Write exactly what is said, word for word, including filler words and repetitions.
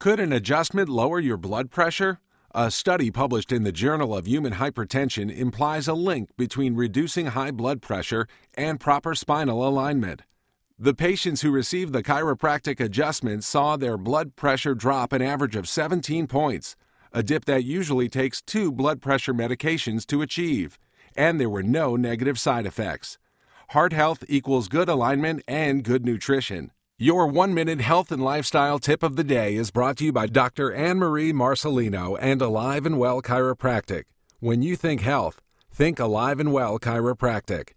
Could an adjustment lower your blood pressure? A study published in the Journal of Human Hypertension implies a link between reducing high blood pressure and proper spinal alignment. The patients who received the chiropractic adjustment saw their blood pressure drop an average of seventeen points, a dip that usually takes two blood pressure medications to achieve, and there were no negative side effects. Heart health equals good alignment and good nutrition. Your one-minute health and lifestyle tip of the day is brought to you by Doctor Anne-Marie Marcelino and Alive and Well Chiropractic. When you think health, think Alive and Well Chiropractic.